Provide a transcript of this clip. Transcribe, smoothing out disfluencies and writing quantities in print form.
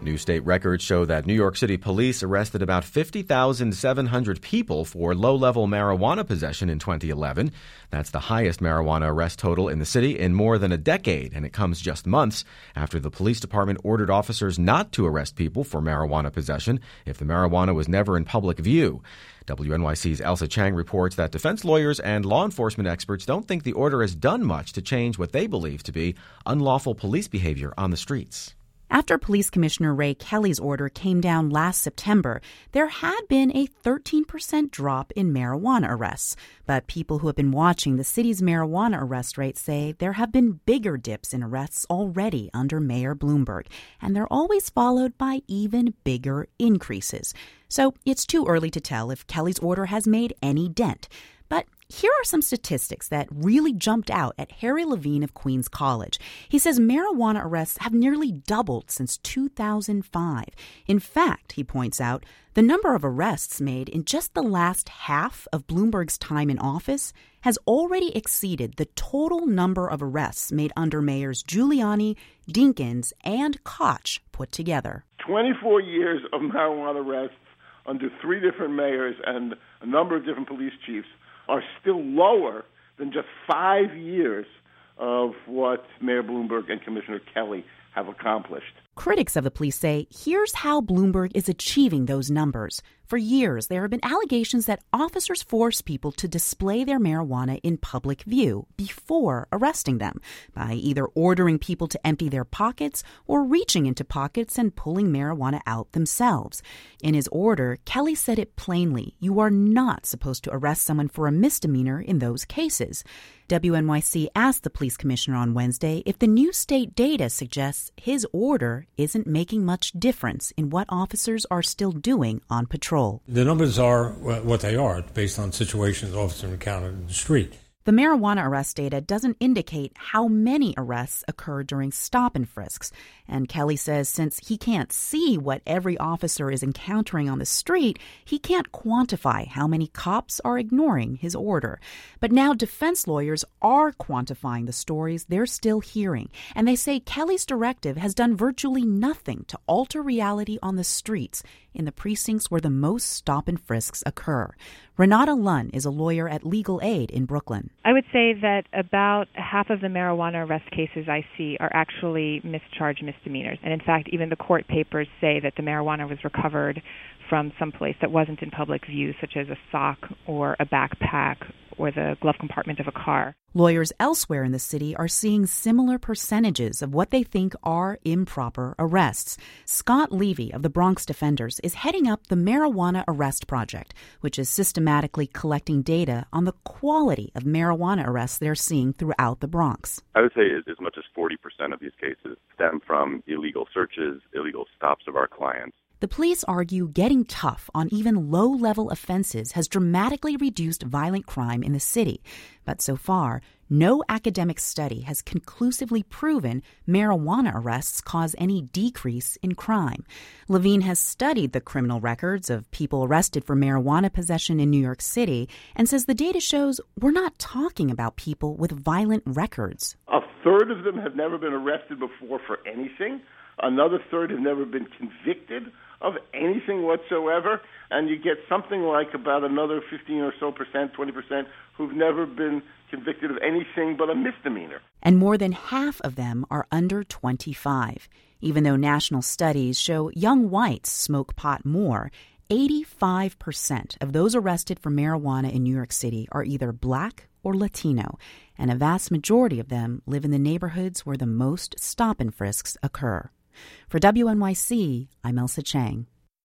New state records show that New York City police arrested about 50,700 people for low-level marijuana possession in 2011. That's the highest marijuana arrest total in the city in more than a decade, and it comes just months after the police department ordered officers not to arrest people for marijuana possession if the marijuana was never in public view. WNYC's Elsa Chang reports that defense lawyers and law enforcement experts don't think the order has done much to change what they believe to be unlawful police behavior on the streets. After Police Commissioner Ray Kelly's order came down last September, there had been a 13% drop in marijuana arrests. But people who have been watching the city's marijuana arrest rate say there have been bigger dips in arrests already under Mayor Bloomberg, and they're always followed by even bigger increases. So it's too early to tell if Kelly's order has made any dent. But here are some statistics that really jumped out at Harry Levine of Queens College. He says marijuana arrests have nearly doubled since 2005. In fact, he points out, the number of arrests made in just the last half of Bloomberg's time in office has already exceeded the total number of arrests made under Mayors Giuliani, Dinkins, and Koch put together. 24 years of marijuana arrests under 3 different mayors and a number of different police chiefs are still lower than just 5 years of what Mayor Bloomberg and Commissioner Kelly have accomplished. Critics of the police say, here's how Bloomberg is achieving those numbers. For years, there have been allegations that officers force people to display their marijuana in public view before arresting them by either ordering people to empty their pockets or reaching into pockets and pulling marijuana out themselves. In his order, Kelly said it plainly, you are not supposed to arrest someone for a misdemeanor in those cases. WNYC asked the police commissioner on Wednesday if the new state data suggests his order isn't making much difference in what officers are still doing on patrol. The numbers are what they are based on situations officers encountered in the street. The marijuana arrest data doesn't indicate how many arrests occur during stop and frisks. And Kelly says since he can't see what every officer is encountering on the street, he can't quantify how many cops are ignoring his order. But now defense lawyers are quantifying the stories they're still hearing. And they say Kelly's directive has done virtually nothing to alter reality on the streets in the precincts where the most stop and frisks occur. Renata Lunn is a lawyer at Legal Aid in Brooklyn. I would say that about half of the marijuana arrest cases I see are actually mischarged misdemeanors. And in fact, even the court papers say that the marijuana was recovered from someplace that wasn't in public view, such as a sock or a backpack or the glove compartment of a car. Lawyers elsewhere in the city are seeing similar percentages of what they think are improper arrests. Scott Levy of the Bronx Defenders is heading up the Marijuana Arrest Project, which is systematically collecting data on the quality of marijuana arrests they're seeing throughout the Bronx. I would say as much as 40% of these cases stem from illegal searches, illegal stops of our clients. The police argue getting tough on even low-level offenses has dramatically reduced violent crime in the city. But so far, no academic study has conclusively proven marijuana arrests cause any decrease in crime. Levine has studied the criminal records of people arrested for marijuana possession in New York City and says the data shows we're not talking about people with violent records. A third of them have never been arrested before for anything. Another third have never been convicted of anything whatsoever, and you get something like about another 15 or so percent, 20%, who've never been convicted of anything but a misdemeanor. And more than half of them are under 25. Even though national studies show young whites smoke pot more, 85% of those arrested for marijuana in New York City are either black or Latino, and a vast majority of them live in the neighborhoods where the most stop and frisks occur. For WNYC, I'm Elsa Chang.